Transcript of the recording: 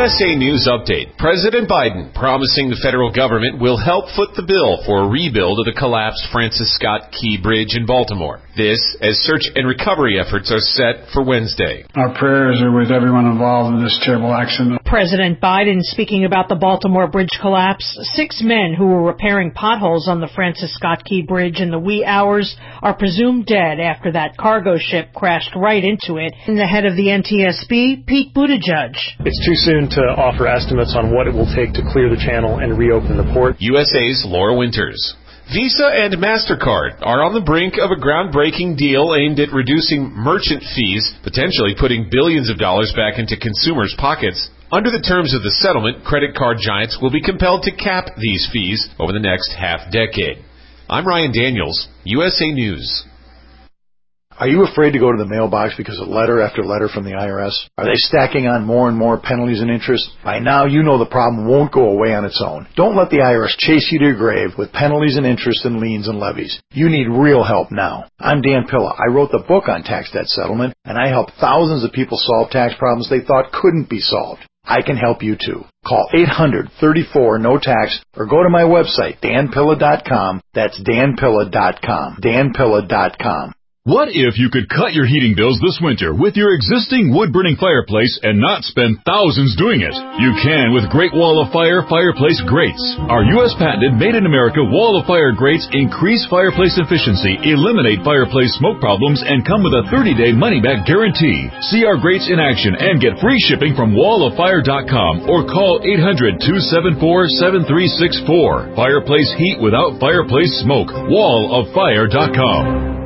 USA News Update. President Biden promising the federal government will help foot the bill for a rebuild of the collapsed Francis Scott Key Bridge in Baltimore. This as search and recovery efforts are set for Wednesday. Our prayers are with everyone involved in this terrible accident. President Biden speaking about the Baltimore Bridge collapse. 6 men who were repairing potholes on the Francis Scott Key Bridge in the wee hours are presumed dead after that cargo ship crashed right into it. And the head of the NTSB, Pete Buttigieg. It's too soon to offer estimates on what it will take to clear the channel and reopen the port. USA's Laura Winters. Visa and MasterCard are on the brink of a groundbreaking deal aimed at reducing merchant fees, potentially putting billions of dollars back into consumers' pockets. Under the terms of the settlement, credit card giants will be compelled to cap these fees over the next half-decade. I'm Ryan Daniels, USA News. Are you afraid to go to the mailbox because of letter after letter from the IRS? Are they stacking on more and more penalties and interest? By now, you know the problem won't go away on its own. Don't let the IRS chase you to your grave with penalties and interest and liens and levies. You need real help now. I'm Dan Pilla. I wrote the book on tax debt settlement, and I help thousands of people solve tax problems they thought couldn't be solved. I can help you too. Call 800-34-NO-TAX or go to my website, danpilla.com. That's danpilla.com. danpilla.com. What if you could cut your heating bills this winter with your existing wood-burning fireplace and not spend thousands doing it? You can with Great Wall of Fire fireplace grates. Our U.S. patented made-in-America Wall of Fire grates increase fireplace efficiency, eliminate fireplace smoke problems, and come with a 30-day money-back guarantee. See our grates in action and get free shipping from walloffire.com or call 800-274-7364. Fireplace heat without fireplace smoke. walloffire.com.